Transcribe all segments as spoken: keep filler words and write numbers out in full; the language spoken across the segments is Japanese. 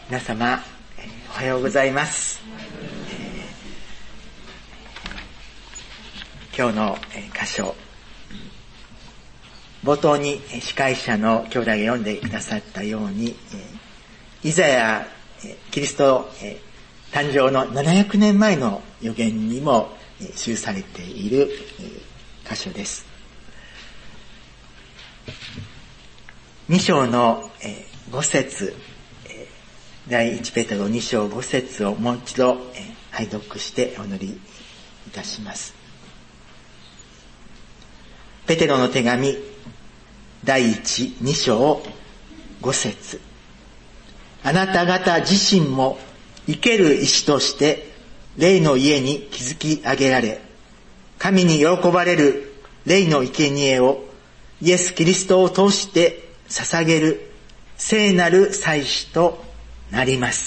皆様、おはようございます。今日の箇所、冒頭に司会者の兄弟が読んでくださったように、イザヤキリスト誕生のななひゃくねんまえの預言にも記されている箇所です。に章のご節、第一ペテロに章ご節をもう一度拝読してお祈りいたします。ペテロの手紙第一に章ご節、あなた方自身も生ける石として霊の家に築き上げられ、神に喜ばれる霊の生贄をイエス・キリストを通して捧げる聖なる祭司となります。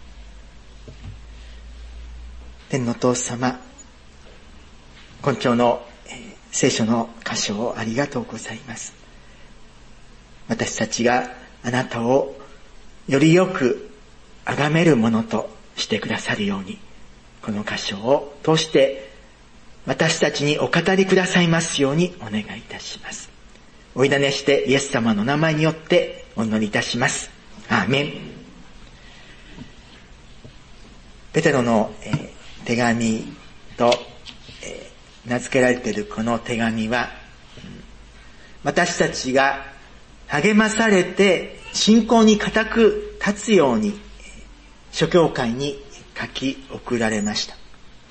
天のお父様、今朝の聖書の箇所をありがとうございます。私たちがあなたをよりよく崇めるものとしてくださるように、この箇所を通して私たちにお語りくださいますようにお願いいたします。お委ねしてイエス様の名前によってお祈りいたします。アーメン。ペテロの、えー、手紙と、えー、名付けられているこの手紙は、うん、私たちが励まされて信仰に固く立つように諸教会に書き送られました。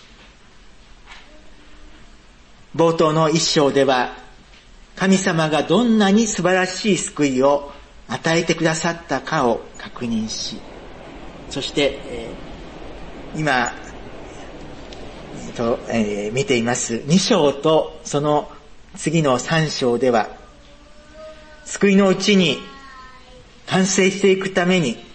冒頭の一章では、神様がどんなに素晴らしい救いを与えてくださったかを確認し、そして、えー、今、えーとえー、見ていますに章とその次のさん章では、救いのうちに完成していくために、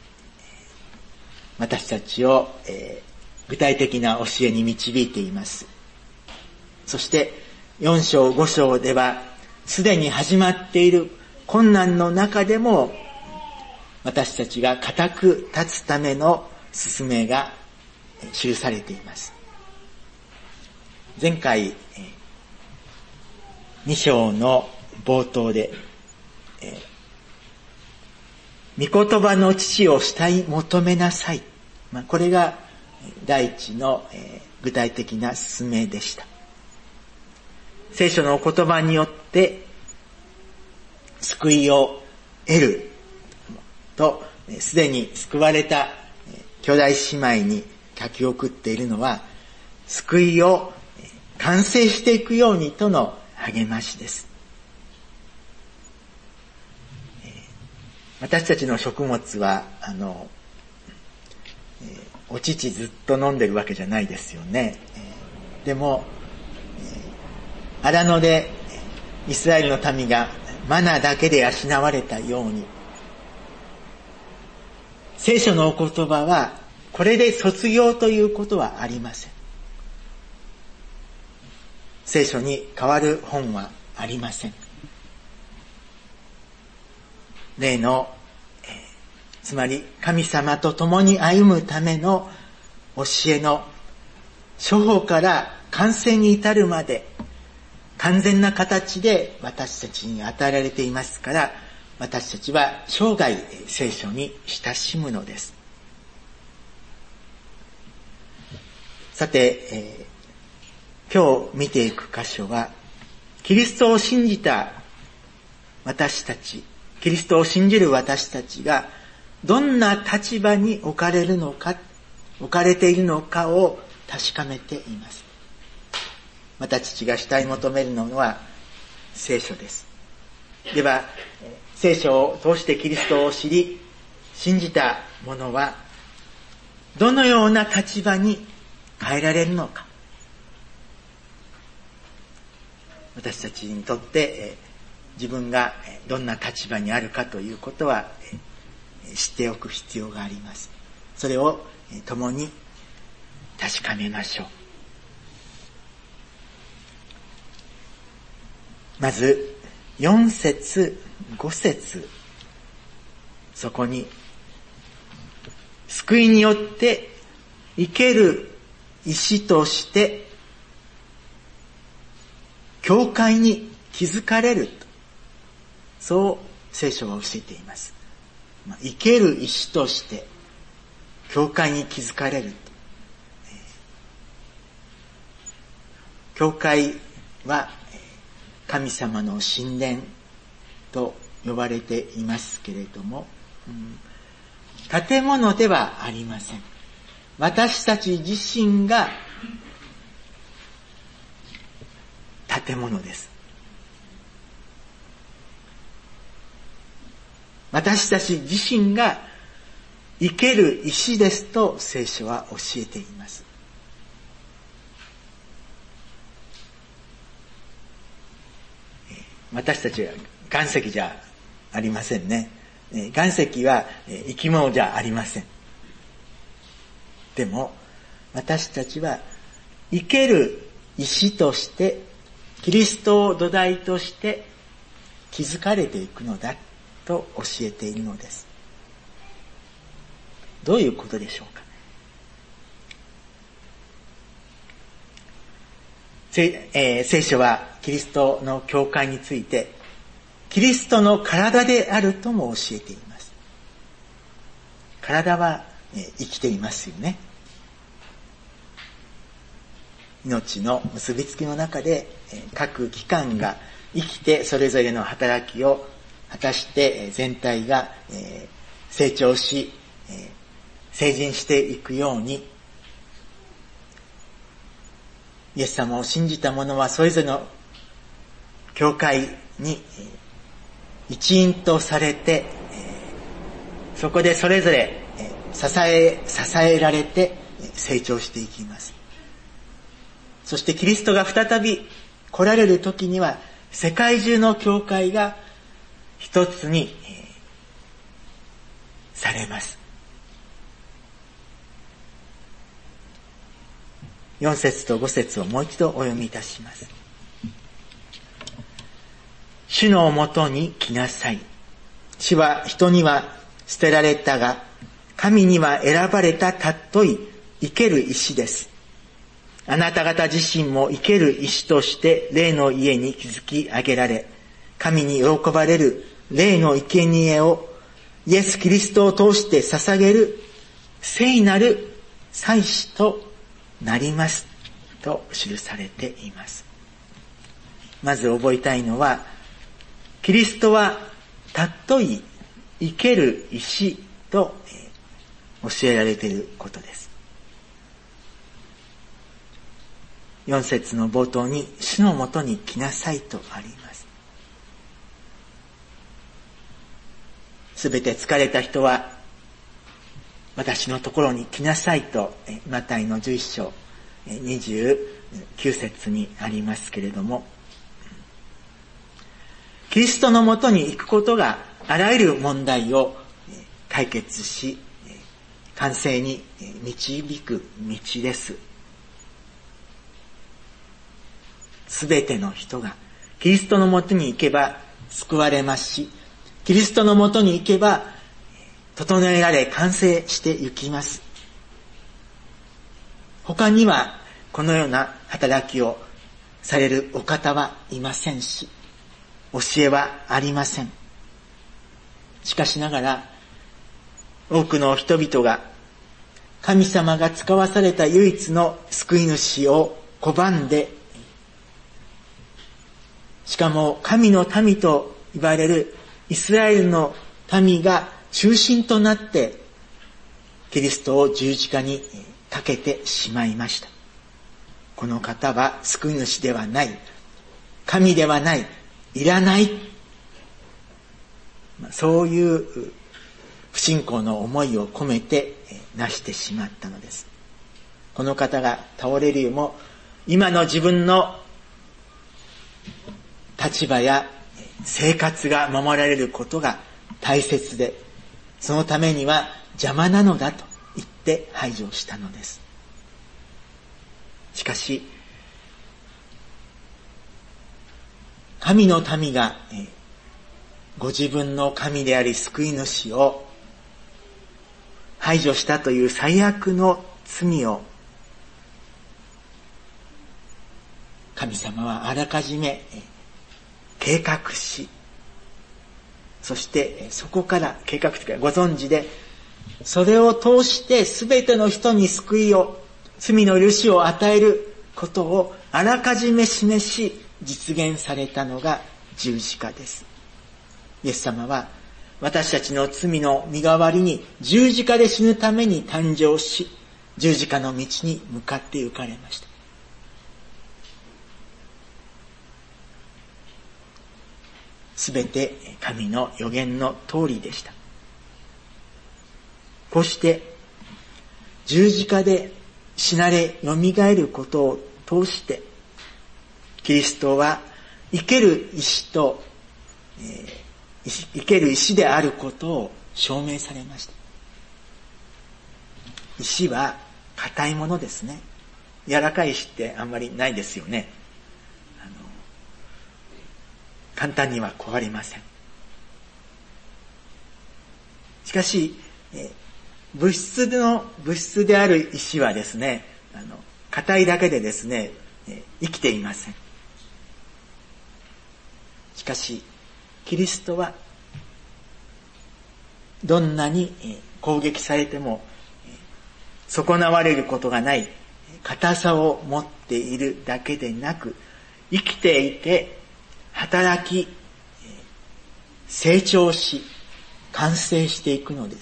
私たちを、えー、具体的な教えに導いています。そしてよん章ご章では、すでに始まっている困難の中でも、私たちが固く立つための勧めが記されています。前回に章の冒頭で、御言葉の父を慕い求めなさい、まあ、これが第一の具体的な勧めでした。聖書の言葉によって救いを得ると、すでに救われた兄弟姉妹に書き送っているのは、救いを完成していくようにとの励ましです。私たちの食物は、あの、お乳ずっと飲んでるわけじゃないですよね。でも、荒野でイスラエルの民がマナだけで養われたように、聖書のお言葉はこれで卒業ということはありません。聖書に代わる本はありません。例の、えー、つまり神様と共に歩むための教えの初歩から完成に至るまで、完全な形で私たちに与えられていますから、私たちは生涯聖書に親しむのです。さて、えー、今日見ていく箇所は、キリストを信じた私たち、キリストを信じる私たちがどんな立場に置かれるのか、置かれているのかを確かめています。私たちが慕い求めるのは聖書です。では、聖書を通してキリストを知り、信じた者は、どのような立場に変えられるのか。私たちにとって、自分がどんな立場にあるかということは、知っておく必要があります。それを共に確かめましょう。まずよん節ご節、そこに救いによって生ける石として教会に築かれると、そう聖書は教えています。生ける石として教会に築かれると。教会は神様の神殿と呼ばれていますけれども、うん、建物ではありません。私たち自身が建物です。私たち自身が生ける石ですと聖書は教えています。私たちは岩石じゃありませんね。岩石は生き物じゃありません。でも私たちは生ける石としてキリストを土台として築かれていくのだと教えているのです。どういうことでしょうか。聖、えー、聖書はキリストの教会についてキリストの体であるとも教えています。体は、えー、生きていますよね。命の結びつきの中で、えー、各器官が生きてそれぞれの働きを果たして、えー、全体が、えー、成長し、えー、成人していくように、イエス様を信じた者はそれぞれの教会に一員とされて、そこでそれぞれ支え、支えられて成長していきます。そしてキリストが再び来られる時には世界中の教会が一つにされます。よん節とご節をもう一度お読みいたします。主のもとに来なさい。主は人には捨てられたが、神には選ばれた尊い生ける石です。あなた方自身も生ける石として霊の家に築き上げられ、神に喜ばれる霊の生贄をイエス・キリストを通して捧げる聖なる祭司となりますと記されています。まず覚えたいのは、キリストは尊い生ける石と教えられていることです。よん節の冒頭に主のもとに来なさいとあります。すべて疲れた人は私のところに来なさいとマタイのじゅういっ章にじゅうきゅう節にありますけれども、キリストのもとに行くことがあらゆる問題を解決し完成に導く道です。すべての人がキリストのもとに行けば救われますし、キリストのもとに行けば整えられ完成していきます。他にはこのような働きをされるお方はいませんし、教えはありません。しかしながら多くの人々が神様が使わされた唯一の救い主を拒んで、しかも神の民と言われるイスラエルの民が中心となってキリストを十字架にかけてしまいました。この方は救い主ではない、神ではない、いらない、そういう不信仰の思いを込めてなしてしまったのです。この方が倒れるよりも今の自分の立場や生活が守られることが大切で、そのためには邪魔なのだと言って排除したのです。しかし神の民がご自分の神であり救い主を排除したという最悪の罪を神様はあらかじめ計画し、そしてそこから計画的にご存知で、それを通して全ての人に救いを、罪の許しを与えることをあらかじめ示し実現されたのが十字架です。イエス様は私たちの罪の身代わりに十字架で死ぬために誕生し、十字架の道に向かって行かれました。すべて神の予言の通りでした。こうして十字架で死なれよみがえることを通して、キリストは生ける石と、えー、生ける石であることを証明されました。石は硬いものですね。柔らかい石ってあんまりないですよね。あの簡単には壊れません。しかし、えー物質の、物質である石はですね、あの、硬いだけでですね、生きていません。しかし、キリストは、どんなに攻撃されても、損なわれることがない、硬さを持っているだけでなく、生きていて、働き、成長し、完成していくのです。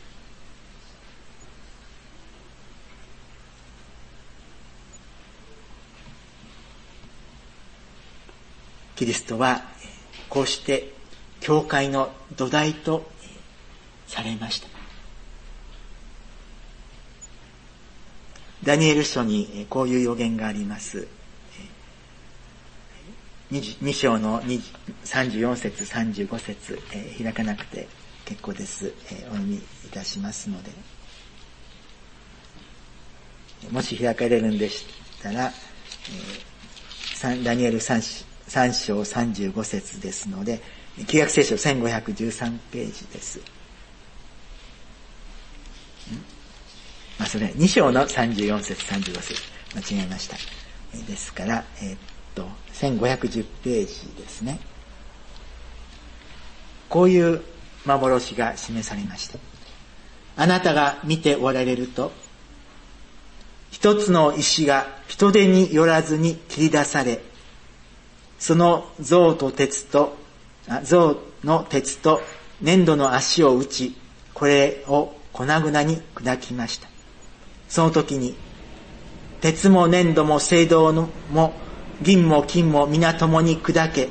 キリストはこうして教会の土台とされました。ダニエル書にこういう予言があります。に章のさんじゅうよん節さんじゅうご節、開かなくて結構です。お読みいたしますので、もし開かれるんでしたら、ダニエルさん章さんじゅうご節ですので、旧約聖書せんごひゃくじゅうさんページです。まあそれに章のさんじゅうよん節さんじゅうご節間違えました。ですから、えー、っとせんごひゃくじゅうページですね。こういう幻が示されました。あなたが見ておられると、一つの石が人手によらずに切り出され、その象と鉄と、象の鉄と粘土の足を打ち、これを粉々に砕きました。その時に、鉄も粘土も青銅も銀も金も皆共に砕け、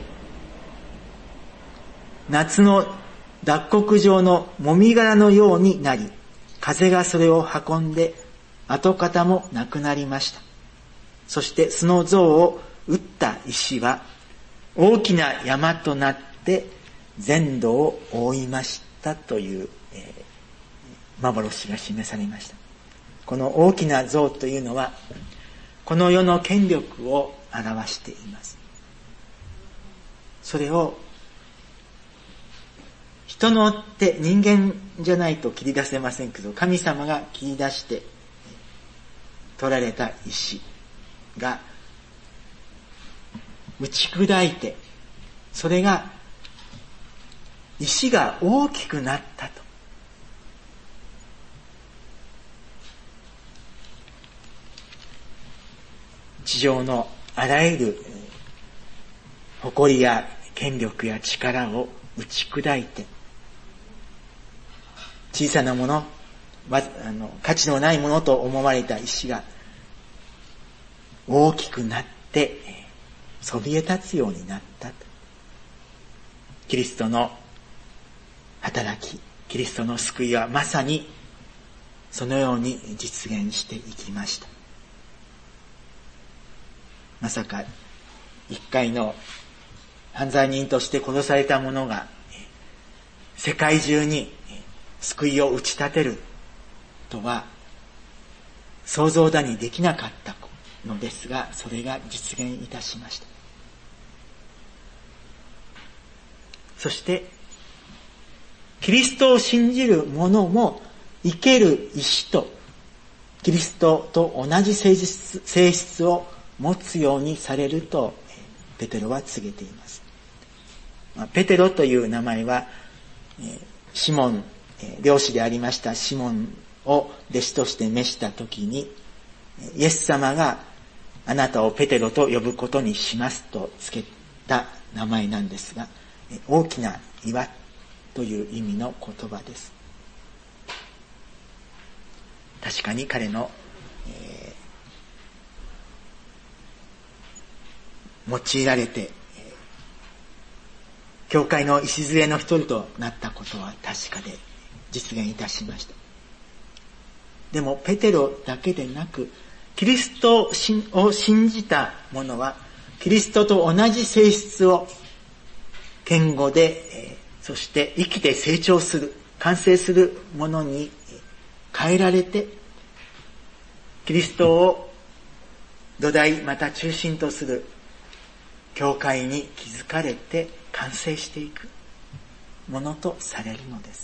夏の脱穀場のもみ殻のようになり、風がそれを運んで跡形もなくなりました。そしてその像を打った石は大きな山となって全土を覆いましたという、えー、幻が示されました。この大きな像というのはこの世の権力を表しています。それを人の手、人間じゃないと切り出せませんけど、神様が切り出して取られた石が打ち砕いて、それが石が大きくなったと。地上のあらゆる誇りや権力や力を打ち砕いて、小さなもの、あの価値のないものと思われた石が大きくなってそびえ立つようになったと。キリストの働き、キリストの救いはまさにそのように実現していきました。まさか一回の犯罪人として殺された者が世界中に救いを打ち立てるとは想像だにできなかったのですが、それが実現いたしました。そしてキリストを信じる者も生ける石とキリストと同じ性質、性質を持つようにされるとペテロは告げています。ペテロという名前はシモン、漁師でありましたシモンを弟子として召したときに、イエス様があなたをペテロと呼ぶことにしますと付けた名前なんですが、大きな岩という意味の言葉です。確かに彼の、えー、用いられて、えー、教会の礎の一人となったことは確かで実現いたしました。でもペテロだけでなく、キリストを信じた者はキリストと同じ性質を堅固で、えー、そして生きて成長する、完成するものに変えられて、キリストを土台また中心とする教会に築かれて完成していくものとされるのです。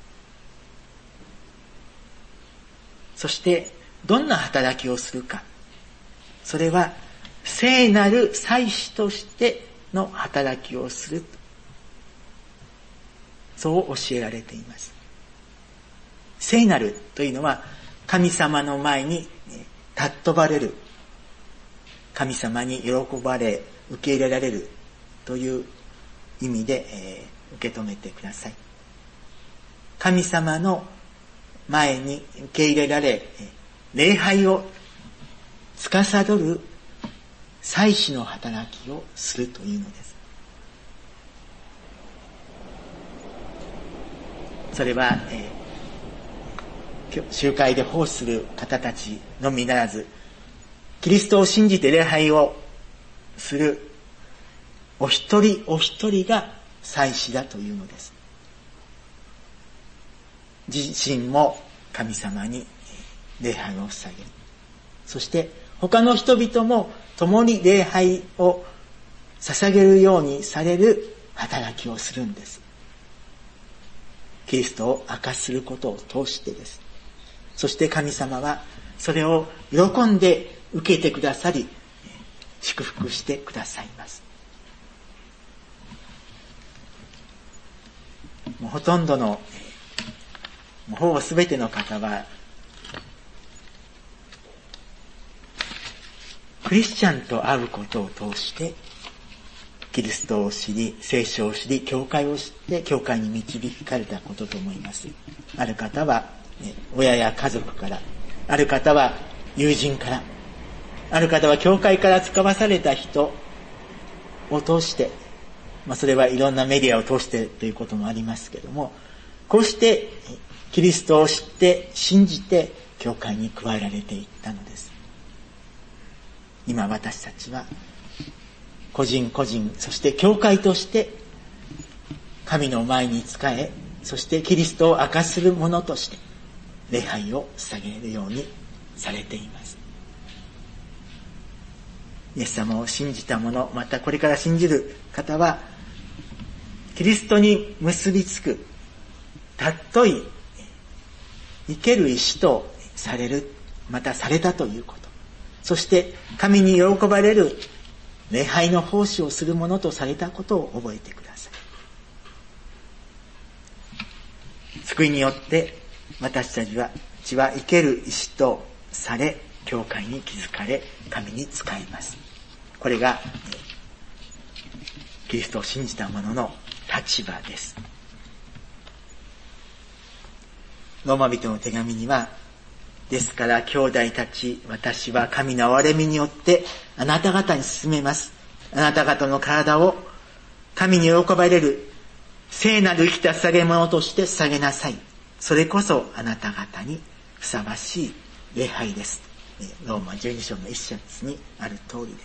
そしてどんな働きをするか、それは聖なる祭司としての働きをする、そう教えられています。聖なるというのは神様の前に尊ばれる、神様に喜ばれ受け入れられるという意味で、えー、受け止めてください。神様の前に受け入れられ礼拝を司る祭司の働きをするというのです。それは、えー集会で奉仕する方たちのみならず、キリストを信じて礼拝をするお一人お一人が祭司だというのです。自身も神様に礼拝を捧げる。そして他の人々も共に礼拝を捧げるようにされる働きをするんです。キリストを明かしすることを通してです。そして神様はそれを喜んで受けてくださり、祝福してくださいます。もうほとんどの、もうほぼ全ての方は、クリスチャンと会うことを通して、キリストを知り、聖書を知り、教会を知って、教会に導かれたことと思います。ある方は、親や家族から、ある方は友人から、ある方は教会から使わされた人を通して、まあそれはいろんなメディアを通してということもありますけども、こうしてキリストを知って信じて教会に加えられていったのです。今私たちは個人個人、そして教会として神の前に仕え、そしてキリストを明かする者として礼拝を捧げるようにされています。イエス様を信じた者、またこれから信じる方は、キリストに結びつく、尊い生ける石とされる、またされたということ。そして神に喜ばれる礼拝の奉仕をする者とされたことを覚えてください。救いによって私たちは血は生ける石とされ、教会に築かれ、神に仕えます。これがキリストを信じた者の立場です。ローマ人の手紙には、ですから兄弟たち、私は神の憐れみによってあなた方に勧めます。あなた方の体を神に喜ばれる聖なる生きた捧げ物として捧げなさい。それこそあなた方にふさわしい礼拝です。ローマじゅうに章の一節にある通りです。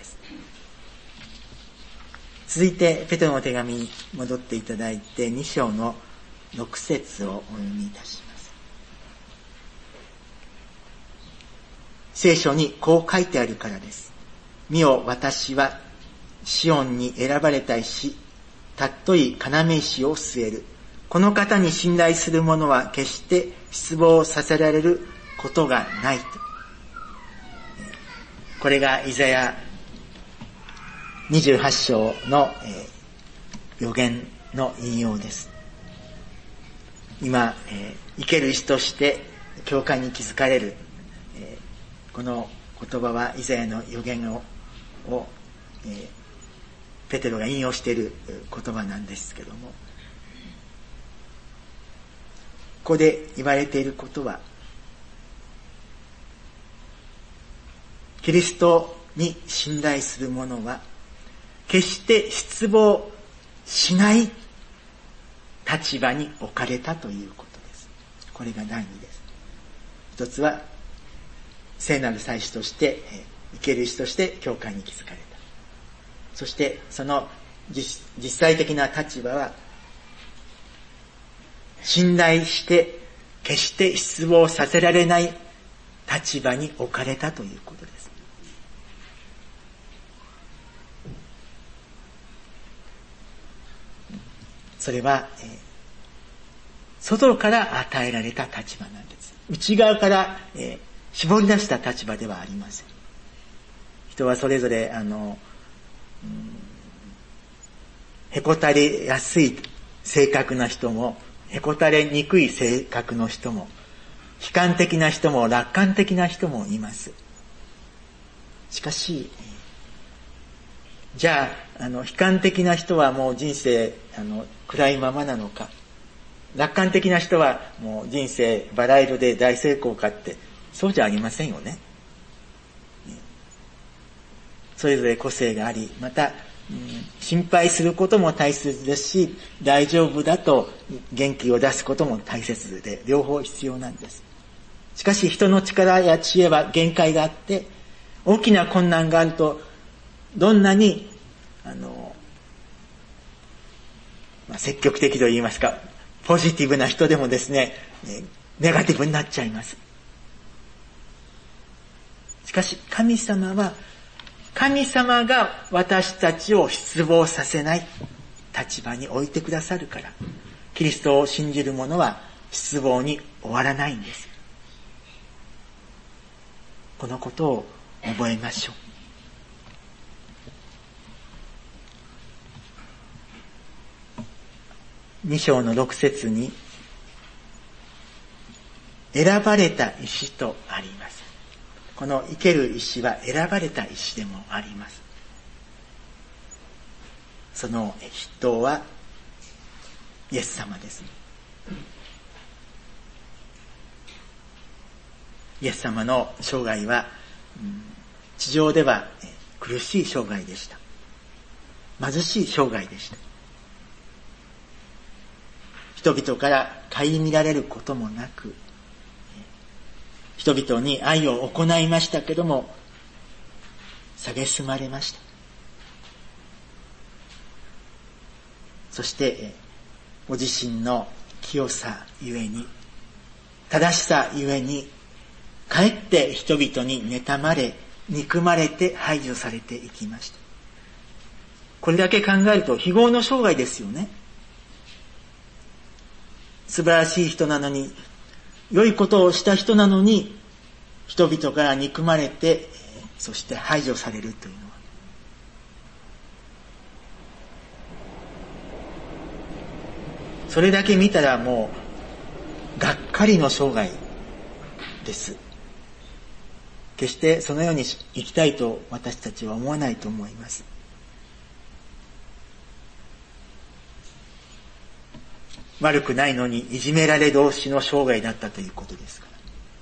続いてペテロの手紙に戻っていただいてに章のろく節をお読みいたします。聖書にこう書いてあるからです。見よ、私はシオンに選ばれた石、尊い要石を据える。この方に信頼する者は決して失望させられることがないと。これがイザヤにじゅうはち章の預言の引用です。今、生ける石として教会に築かれるこの言葉はイザヤの預言を、をペテロが引用している言葉なんですけども、ここで言われていることは、キリストに信頼する者は決して失望しない立場に置かれたということです。これが第二です。一つは聖なる祭司として生ける石として教会に築かれた。そしてその 実, 実際的な立場は信頼して決して失望させられない立場に置かれたということです。それは、えー、外から与えられた立場なんです。内側から、えー、絞り出した立場ではありません。人はそれぞれあの、うん、へこたれやすい性格な人も、へこたれにくい性格の人も、悲観的な人も楽観的な人もいます。しかし、じゃあ、あの、悲観的な人はもう人生、あの、暗いままなのか、楽観的な人はもう人生バラ色で大成功かって、そうじゃありませんよね。それぞれ個性があり、また、うん、心配することも大切ですし、大丈夫だと元気を出すことも大切で、両方必要なんです。しかし人の力や知恵は限界があって、大きな困難があると、どんなに、あの、まあ、積極的と言いますか、ポジティブな人でもですね、ネガティブになっちゃいます。しかし神様は、神様が私たちを失望させない立場に置いてくださるから、キリストを信じる者は失望に終わらないんです。このことを覚えましょう。に章のろく節に、選ばれた石とあります。この生ける石は選ばれた石でもあります。その筆頭はイエス様です。イエス様の生涯は、地上では苦しい生涯でした。貧しい生涯でした。人々から顧みられることもなく、人々に愛を行いましたけども、蔑まれました。そして、ご自身の清さゆえに、正しさゆえに、かえって人々に妬まれ、憎まれて排除されていきました。これだけ考えると非業の生涯ですよね。素晴らしい人なのに、良いことをした人なのに、人々から憎まれて、そして排除されるというのは。それだけ見たらもう、がっかりの生涯です。決してそのように生きたいと私たちは思わないと思います。悪くないのにいじめられ同士の生涯だったということですから。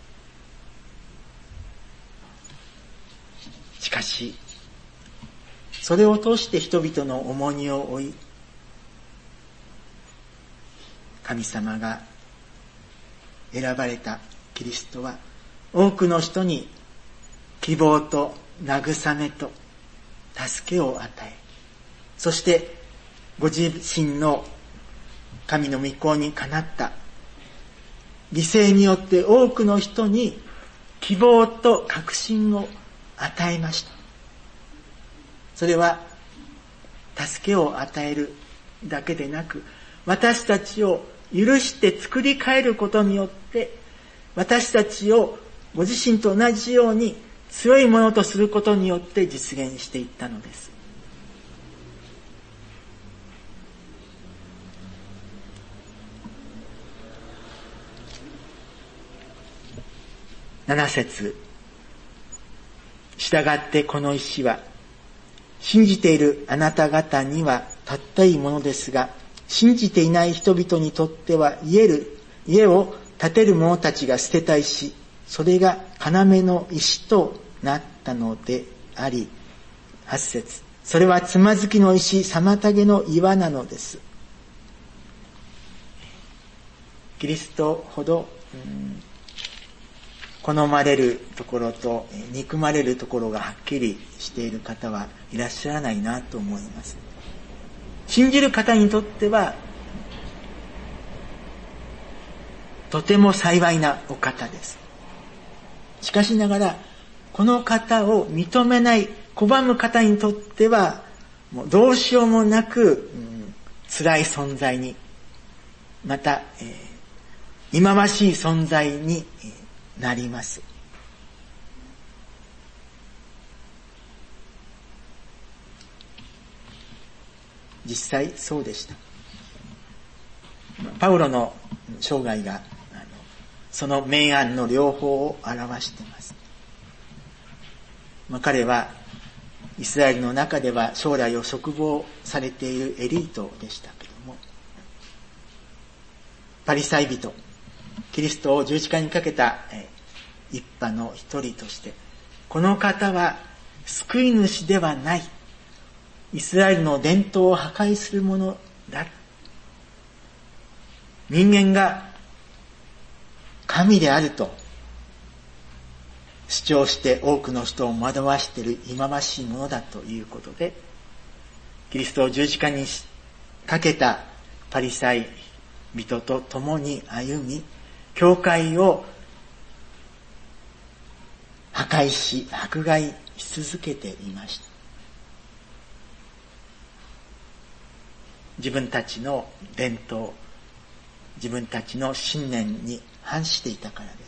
しかし、それを通して人々の重荷を負い、神様が選ばれたキリストは多くの人に希望と慰めと助けを与え、そしてご自身の神の御子にかなった犠牲によって多くの人に希望と確信を与えました。それは助けを与えるだけでなく、私たちを許して作り変えることによって私たちをご自身と同じように強いものとすることによって実現していったのです。なな節、従ってこの石は信じているあなた方にはたったいいものですが、信じていない人々にとっては家る家を建てる者たちが捨てた石、それが要の石となったのであり、はち節、それはつまずきの石、妨げの岩なのです。キリストほど、うん好まれるところと憎まれるところがはっきりしている方はいらっしゃらないなと思います。信じる方にとってはとても幸いなお方です。しかしながらこの方を認めない拒む方にとってはもうどうしようもなく、うん、辛い存在に、また、えー、忌まわしい存在になります。実際そうでした。パウロの生涯があのその明暗の両方を表しています。まあ、彼はイスラエルの中では将来を嘱望されているエリートでしたけども、パリサイ人、キリストを十字架にかけた一派の一人として、この方は救い主ではない、イスラエルの伝統を破壊するものだ、人間が神であると主張して多くの人を惑わしている忌まわしいものだということで、キリストを十字架にかけたパリサイ人と共に歩み、教会を破壊し迫害し続けていました。自分たちの伝統、自分たちの信念に反していたからです。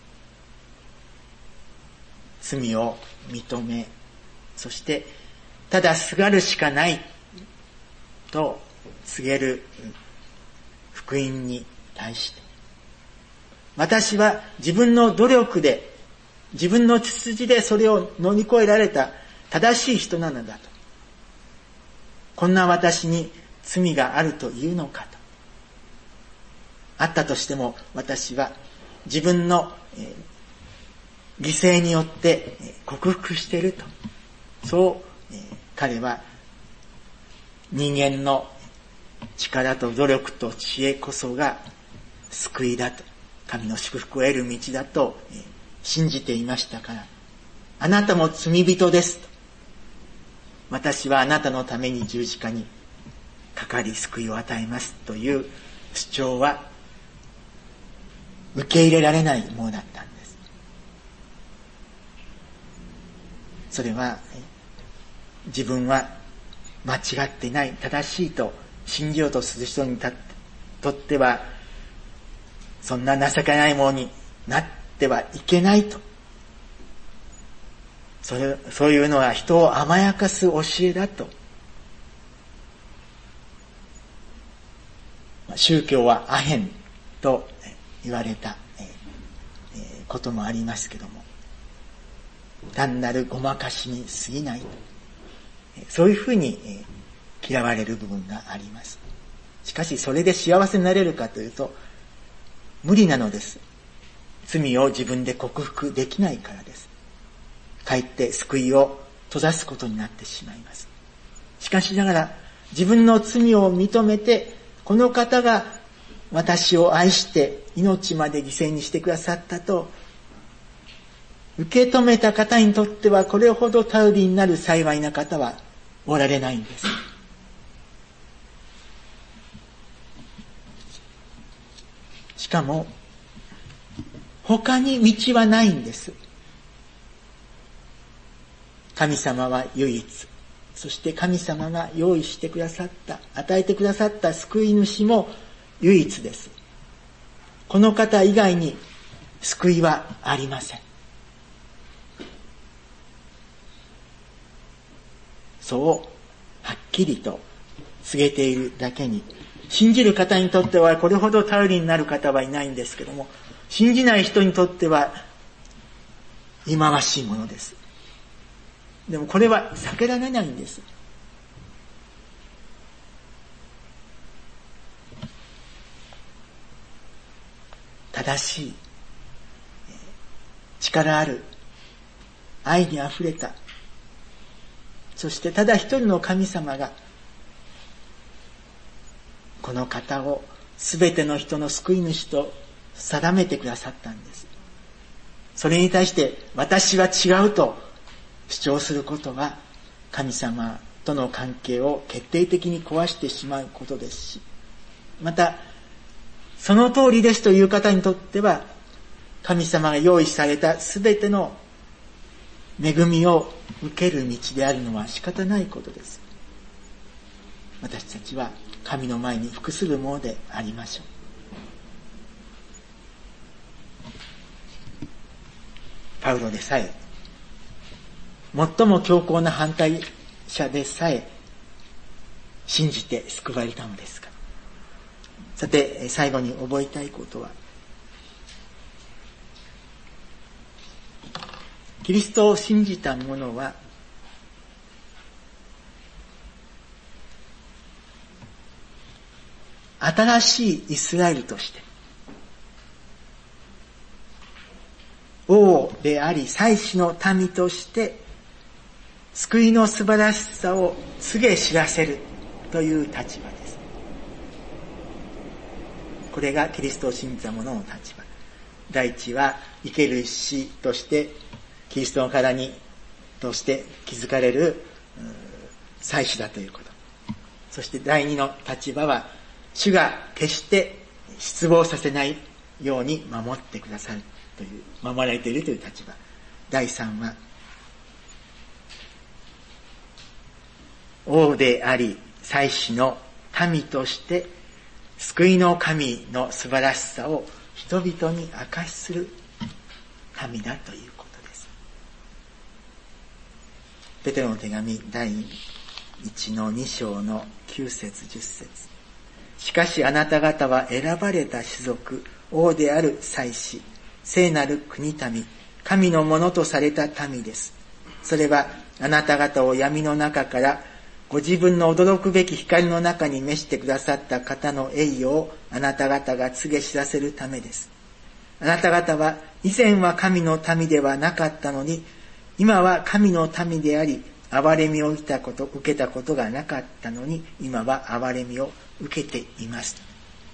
罪を認め、そしてただすがるしかないと告げる福音に対して、私は自分の努力で、自分の血筋でそれを乗り越えられた正しい人なのだと。こんな私に罪があるというのかと。あったとしても私は自分の犠牲によって克服していると。そう彼は人間の力と努力と知恵こそが救いだと、神の祝福を得る道だと信じていましたから、あなたも罪人ですと。私はあなたのために十字架にかかり救いを与えますという主張は受け入れられないものだったんです。それは自分は間違っていない、正しいと信じようとする人にとってはそんな情けないものになってはいけないと。それ、そういうのは人を甘やかす教えだと。宗教はアヘンと言われたこともありますけども、単なるごまかしに過ぎないと、そういうふうに嫌われる部分があります。しかしそれで幸せになれるかというと無理なのです。罪を自分で克服できないからです。かえって救いを閉ざすことになってしまいます。しかしながら自分の罪を認めて、この方が私を愛して命まで犠牲にしてくださったと受け止めた方にとっては、これほど頼りになる幸いな方はおられないんです。しかも他に道はないんです。神様は唯一、そして神様が用意してくださった、与えてくださった救い主も唯一です。この方以外に救いはありません。そうはっきりと告げているだけに、信じる方にとってはこれほど頼りになる方はいないんですけども、信じない人にとっては忌まわしいものです。でもこれは避けられないんです。正しい、力ある、愛にあふれた、そしてただ一人の神様がこの方をすべての人の救い主と定めてくださったんです。それに対して私は違うと主張することは神様との関係を決定的に壊してしまうことですし、またその通りですという方にとっては神様が用意されたすべての恵みを受ける道であるのは仕方ないことです。私たちは神の前に服するものでありましょう。パウロでさえ、最も強硬な反対者でさえ信じて救われたのですから。さて、最後に覚えたいことは、キリストを信じた者は新しいイスラエルとして王であり祭司の民として救いの素晴らしさを告げ知らせるという立場です。これがキリストを信じた者の立場。第一は生ける死としてキリストの体にとして築かれる祭司だということ。そして第二の立場は主が決して失望させないように守ってくださるという、守られているという立場。第三は王であり祭司の民として救いの神の素晴らしさを人々に証しする民だということです。ペテロの手紙第一の二章の九節十節。しかしあなた方は選ばれた種族、王である祭司、聖なる国民、神のものとされた民です。それはあなた方を闇の中からご自分の驚くべき光の中に召してくださった方の栄誉をあなた方が告げ知らせるためです。あなた方は以前は神の民ではなかったのに、今は神の民であり、憐れみを受けたこと、受けたことがなかったのに、今は憐れみを受けています。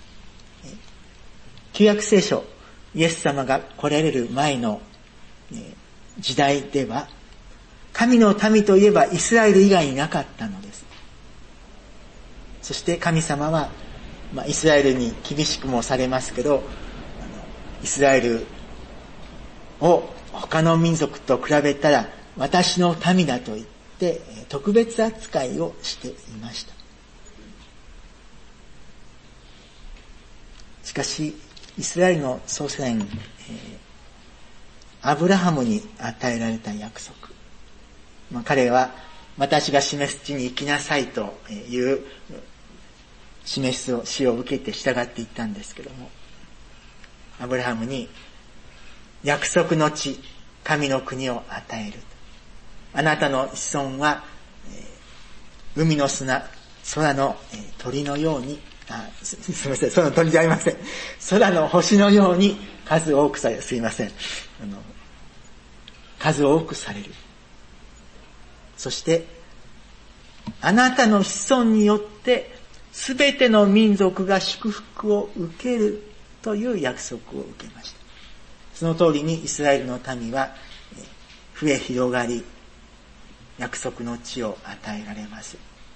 旧約聖書、イエス様が来られる前の時代では、神の民といえばイスラエル以外になかったのです。そして神様は、まあ、イスラエルに厳しくもされますけど、イスラエルを他の民族と比べたら私の民だと言って特別扱いをしていました。しかしイスラエルの創世年、えー、アブラハムに与えられた約束、まあ、彼は私が示す地に行きなさいという示すを死を受けて従っていったんですけども、アブラハムに約束の地、神の国を与える。あなたの子孫は、えー、海の砂、空の、えー、鳥のように、あす、すみません、空の鳥じゃありません。空の星のように数多くされる。すいません。あの数多くされる。そして、あなたの子孫によってすべての民族が祝福を受けるという約束を受けました。その通りにイスラエルの民は増え広がり、約束の地を与えられます。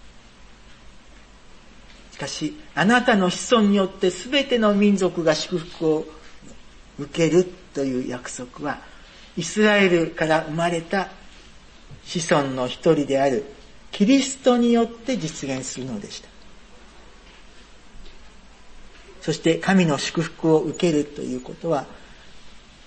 しかし、あなたの子孫によってすべての民族が祝福を受けるという約束は、イスラエルから生まれた子孫の一人であるキリストによって実現するのでした。そして神の祝福を受けるということは、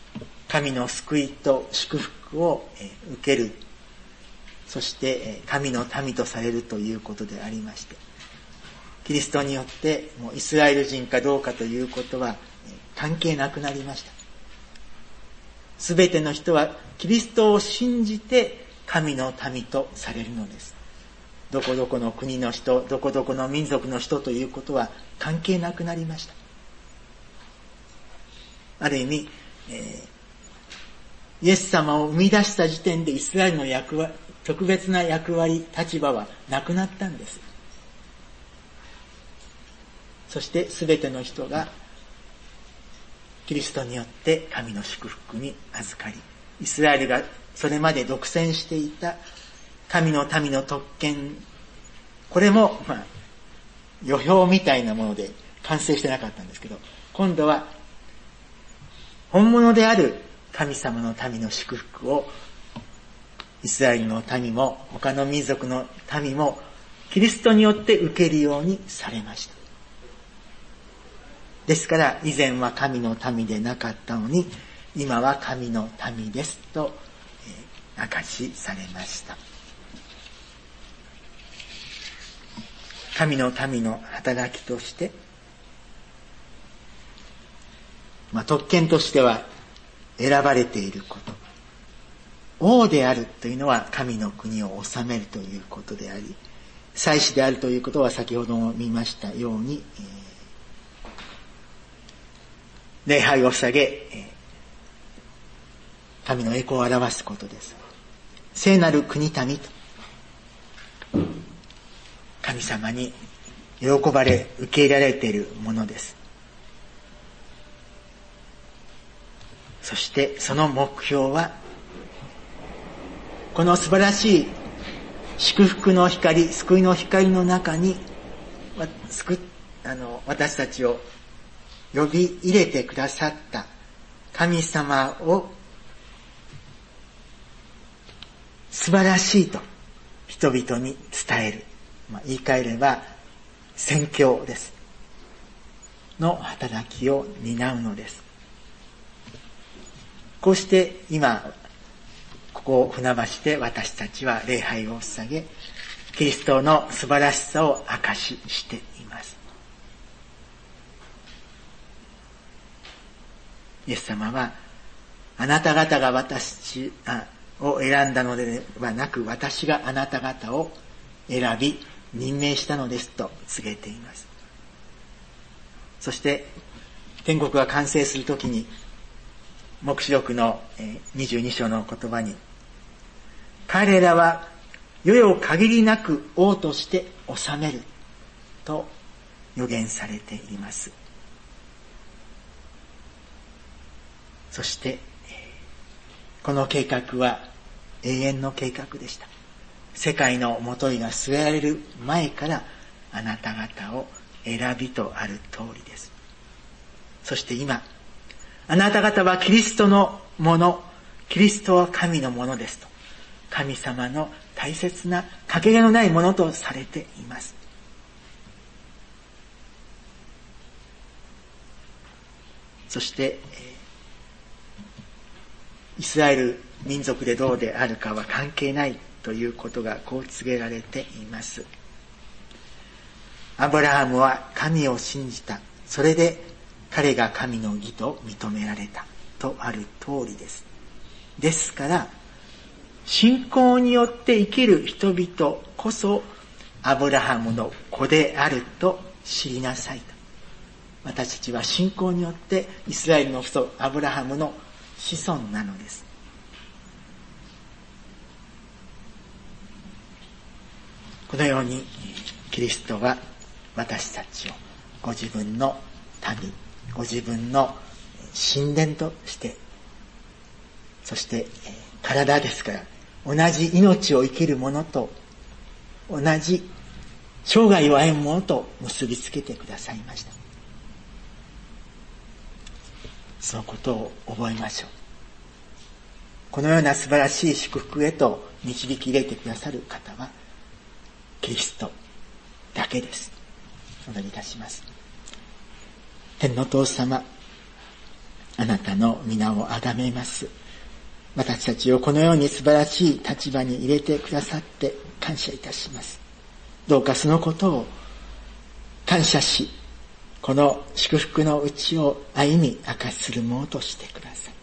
神の救いと祝福を受ける、そして神の民とされるということでありまして、キリストによってもうイスラエル人かどうかということは関係なくなりました。すべての人はキリストを信じて神の民とされるのです。どこどこの国の人、どこどこの民族の人ということは関係なくなりました。ある意味、えー、イエス様を生み出した時点でイスラエルの役割、特別な役割、立場はなくなったんです。そして全ての人がキリストによって神の祝福に預かり、イスラエルがそれまで独占していた神の民の特権、これもまあ予表みたいなもので完成してなかったんですけど、今度は本物である神様の民の祝福をイスラエルの民も他の民族の民もキリストによって受けるようにされました。ですから以前は神の民でなかったのに今は神の民ですと、えー、証しされました。神の民の働きとして、まあ、特権としては選ばれていること、王であるというのは神の国を治めるということであり、祭司であるということは先ほども見ましたように、えー礼拝を捧げ、神の栄光を表すことです。聖なる国民と、神様に喜ばれ、受け入れられているものです。そしてその目標は、この素晴らしい祝福の光、救いの光の中に、救あの私たちを呼び入れてくださった神様を素晴らしいと人々に伝える、まあ、言い換えれば宣教ですの働きを担うのです。こうして今ここ船橋で私たちは礼拝を捧げ、キリストの素晴らしさを証ししています。イエス様は、あなた方が私を選んだのではなく、私があなた方を選び、任命したのですと告げています。そして、天国が完成するときに、黙示録のにじゅうに章の言葉に、彼らは世々限りなく王として治めると予言されています。そしてこの計画は永遠の計画でした。世界のもといが据えられる前からあなた方を選びとある通りです。そして今、あなた方はキリストのもの、キリストは神のものですと、神様の大切なかけがえのないものとされています。そしてイスラエル民族でどうであるかは関係ないということがこう告げられています。アブラハムは神を信じた。それで彼が神の義と認められたとある通りです。ですから信仰によって生きる人々こそアブラハムの子であると知りなさいと。私たちは信仰によってイスラエルの父祖アブラハムの子孫なのです。このようにキリストは私たちをご自分の民、ご自分の神殿として、そして体ですから同じ命を生きる者と同じ生涯を歩む者と結びつけてくださいました。そのことを覚えましょう。このような素晴らしい祝福へと導き入れてくださる方はキリストだけです。お祈りいたします。天のお父様、 あなたの皆をあがめます。私たちをこのように素晴らしい立場に入れてくださって感謝いたします。どうかそのことを感謝し、この祝福のうちを歩み明かしするものとしてください。